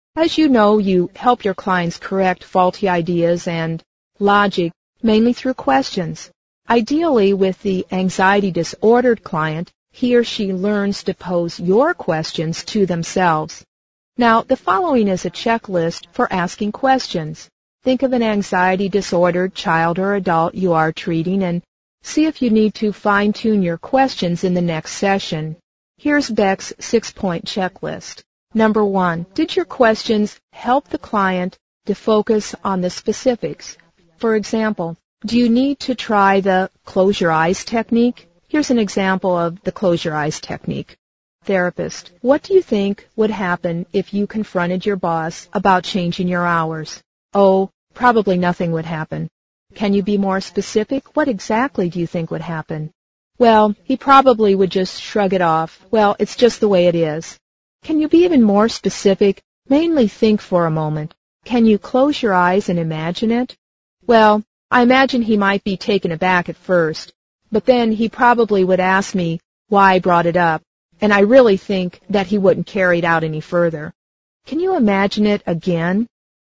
As you know, you help your clients correct faulty ideas and logic mainly through questions. Ideally, with the anxiety disordered client, he or she learns to pose your questions to themselves. Now, the following is a checklist for asking questions. Think of an anxiety disordered child or adult you are treating and see if you need to fine-tune your questions in the next session. Here's Beck's 6-point checklist. Number 1, did your questions help the client to focus on the specifics? For example, do you need to try the close your eyes technique? Here's an example of the close your eyes technique. Therapist, what do you think would happen if you confronted your boss about changing your hours? Oh, probably nothing would happen. Can you be more specific? What exactly do you think would happen? Well, he probably would just shrug it off. Well, it's just the way it is. Can you be even more specific? Mainly think for a moment. Can you close your eyes and imagine it? Well, I imagine he might be taken aback at first, but then he probably would ask me why I brought it up, and I really think that he wouldn't carry it out any further. Can you imagine it again?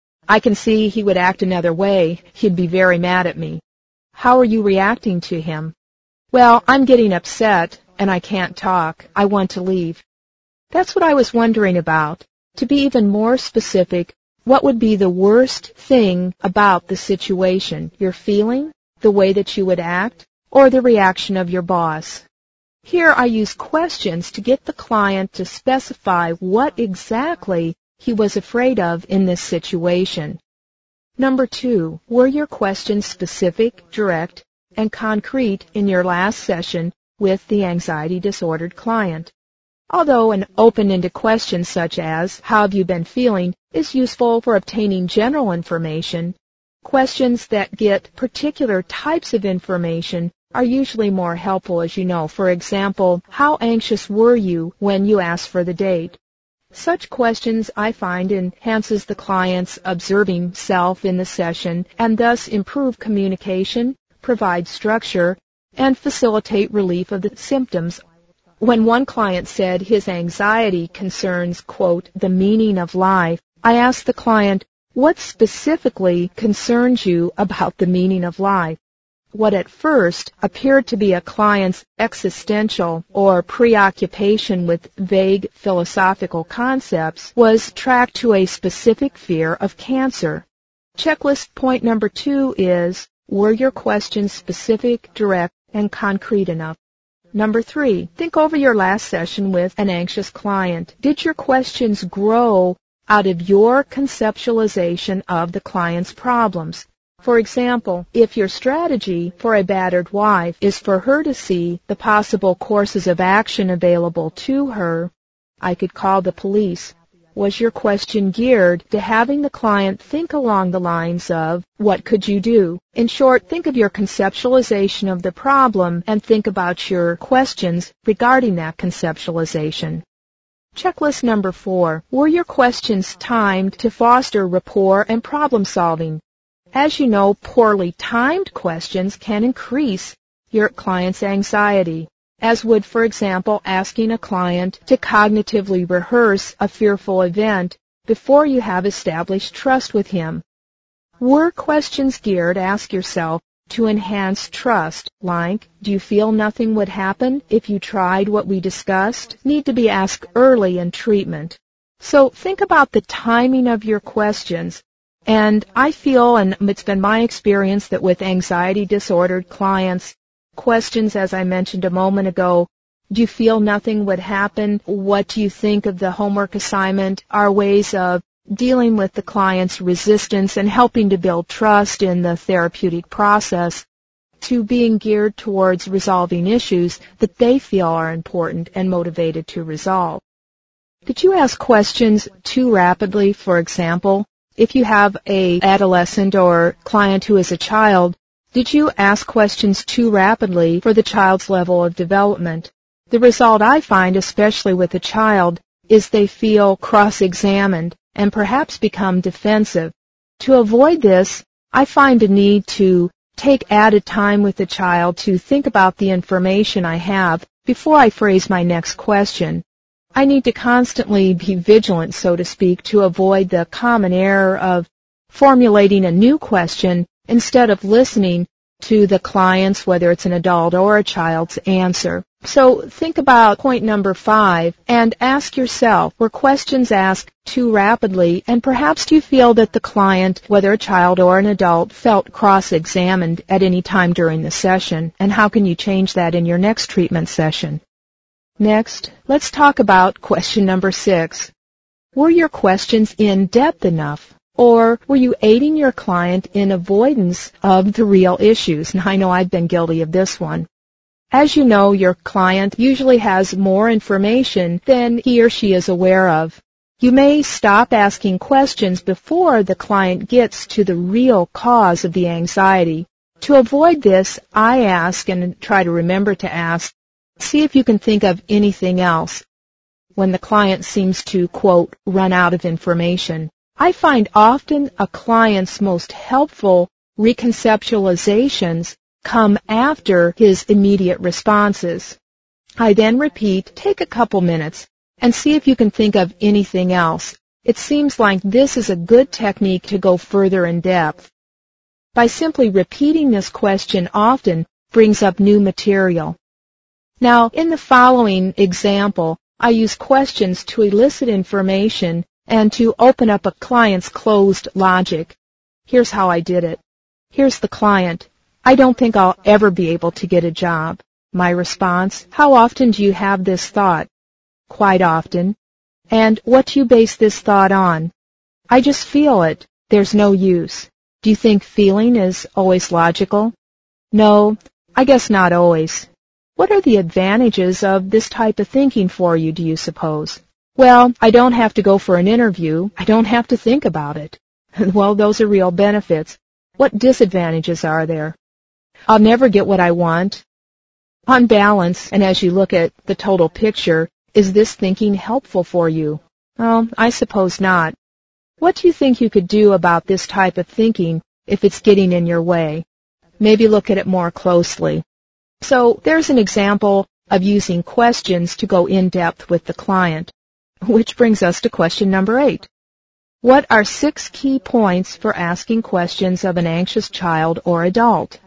I can see he would act another way. He'd be very mad at me. How are you reacting to him? Well, I'm getting upset, and I can't talk. I want to leave. That's what I was wondering about. To be even more specific, what would be the worst thing about the situation? Your feeling, the way that you would act, or the reaction of your boss? Here I use questions to get the client to specify what exactly he was afraid of in this situation. Number 2, were your questions specific, direct, and concrete in your last session with the anxiety disordered client? Although an open-ended question such as, how have you been feeling, is useful for obtaining general information, questions that get particular types of information are usually more helpful, as you know. For example, how anxious were you when you asked for the date? Such questions, I find, enhances the client's observing self in the session and thus improve communication, provide structure, and facilitate relief of the symptoms. When one client said his anxiety concerns, quote, the meaning of life, I asked the client, what specifically concerns you about the meaning of life? What at first appeared to be a client's existential or preoccupation with vague philosophical concepts was tracked to a specific fear of cancer. Checklist point number 2 is, were your questions specific, direct, and concrete enough? Number 3, think over your last session with an anxious client. Did your questions grow out of your conceptualization of the client's problems? For example, if your strategy for a battered wife is for her to see the possible courses of action available to her, I could call the police. Was your question geared to having the client think along the lines of, what could you do? In short, think of your conceptualization of the problem and think about your questions regarding that conceptualization. Checklist number 4. Were your questions timed to foster rapport and problem solving? As you know, poorly timed questions can increase your client's anxiety, as would, for example, asking a client to cognitively rehearse a fearful event before you have established trust with him. Were questions geared, ask yourself, to enhance trust, like, do you feel nothing would happen if you tried what we discussed? Need to be asked early in treatment. So think about the timing of your questions. And I feel, and it's been my experience, that with anxiety disordered clients, questions, as I mentioned a moment ago, do you feel nothing would happen? What do you think of the homework assignment? Are ways of dealing with the client's resistance and helping to build trust in the therapeutic process to being geared towards resolving issues that they feel are important and motivated to resolve. Did you ask questions too rapidly? For example, if you have an adolescent or client who is a child, did you ask questions too rapidly for the child's level of development? The result I find, especially with a child, is they feel cross-examined and perhaps become defensive. To avoid this, I find a need to take added time with the child to think about the information I have before I phrase my next question. I need to constantly be vigilant, so to speak, to avoid the common error of formulating a new question instead of listening to the client's, whether it's an adult or a child's, answer. So think about point number 5 and ask yourself, were questions asked too rapidly, and perhaps do you feel that the client, whether a child or an adult, felt cross-examined at any time during the session, and how can you change that in your next treatment session? Next, let's talk about question number 6. Were your questions in-depth enough? Or were you aiding your client in avoidance of the real issues? And I know I've been guilty of this one. As you know, your client usually has more information than he or she is aware of. You may stop asking questions before the client gets to the real cause of the anxiety. To avoid this, I ask, and try to remember to ask, see if you can think of anything else when the client seems to, quote, run out of information. I find often a client's most helpful reconceptualizations come after his immediate responses. I then repeat, take a couple minutes and see if you can think of anything else. It seems like this is a good technique to go further in depth. By simply repeating this question often brings up new material. Now, in the following example, I use questions to elicit information and to open up a client's closed logic. Here's how I did it. Here's the client. I don't think I'll ever be able to get a job. My response, how often do you have this thought? Quite often. And what do you base this thought on? I just feel it. There's no use. Do you think feeling is always logical? No, I guess not always. What are the advantages of this type of thinking for you, do you suppose? Well, I don't have to go for an interview. I don't have to think about it. Well, those are real benefits. What disadvantages are there? I'll never get what I want. On balance, and as you look at the total picture, is this thinking helpful for you? Well, I suppose not. What do you think you could do about this type of thinking if it's getting in your way? Maybe look at it more closely. So there's an example of using questions to go in depth with the client. Which brings us to question number 8. What are 6 key points for asking questions of an anxious child or adult?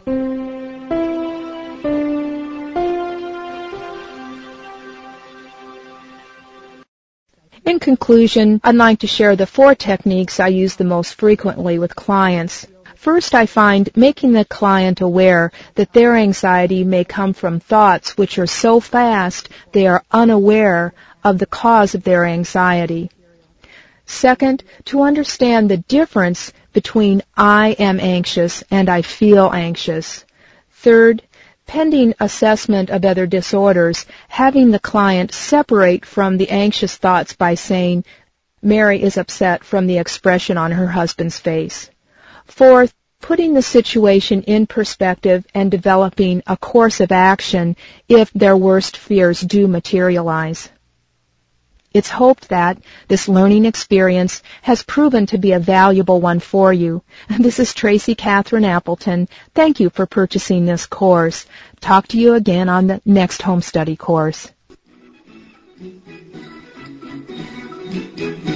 In conclusion, I'd like to share the 4 techniques I use the most frequently with clients. First, I find making the client aware that their anxiety may come from thoughts which are so fast they are unaware of the cause of their anxiety. Second, to understand the difference between I am anxious and I feel anxious. Third, pending assessment of other disorders, having the client separate from the anxious thoughts by saying, Mary is upset from the expression on her husband's face. Fourth, putting the situation in perspective and developing a course of action if their worst fears do materialize. It's hoped that this learning experience has proven to be a valuable one for you. This is Tracy Catherine Appleton. Thank you for purchasing this course. Talk to you again on the next home study course.